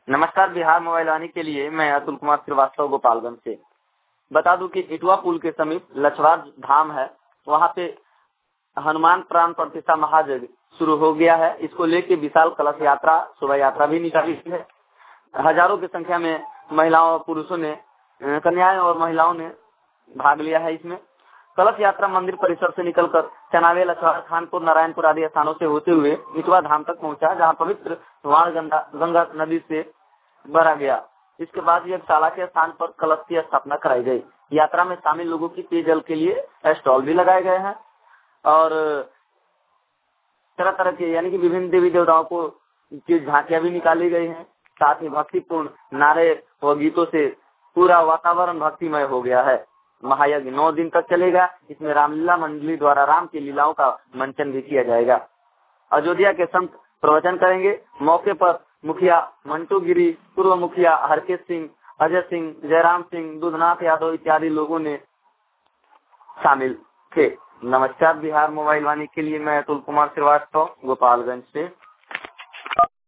नमस्कार। बिहार मोबाइल वाणी के लिए मैं अतुल कुमार श्रीवास्तव गोपालगंज से। बता दूं कि इटवा पुल के समीप लछवार धाम है, वहां पे हनुमान प्राण प्रतिष्ठा महायज्ञ शुरू हो गया है। इसको लेके विशाल कलश यात्रा, शोभा यात्रा भी निकाली है। हजारों की संख्या में महिलाओं और पुरुषों ने, कन्याएं और महिलाओं ने भाग लिया है। इसमें कलश यात्रा मंदिर परिसर से निकलकर चनावे, लछवार, खानपुर, नारायणपुर आदि स्थानों से होते हुए इटवा धाम तक पहुंचा, जहां पवित्र वाण गंगा नदी से भरा गया। इसके बाद यज्ञशाला के स्थान पर कलश की स्थापना कराई गई। यात्रा में शामिल लोगों की पेयजल के लिए स्टॉल भी लगाए गए हैं और तरह तरह के यानी कि विभिन्न देवी देवताओं को की झांकियां भी निकाली गई हैं। साथ ही भक्तिपूर्ण नारे और गीतों से पूरा वातावरण भक्तिमय हो गया है। महायज्ञ 9 दिन तक चलेगा। इसमें रामलीला मंडली द्वारा राम की लीलाओं का मंचन भी किया जाएगा। अयोध्या के संत प्रवचन करेंगे। मौके पर मुखिया मंटू गिरी, पूर्व मुखिया हरकेश सिंह, अजय सिंह, जयराम सिंह, दुधनाथ यादव इत्यादि लोगों ने शामिल थे। नमस्कार। बिहार मोबाइल वाणी के लिए मैं अतुल कुमार श्रीवास्तव गोपालगंज से।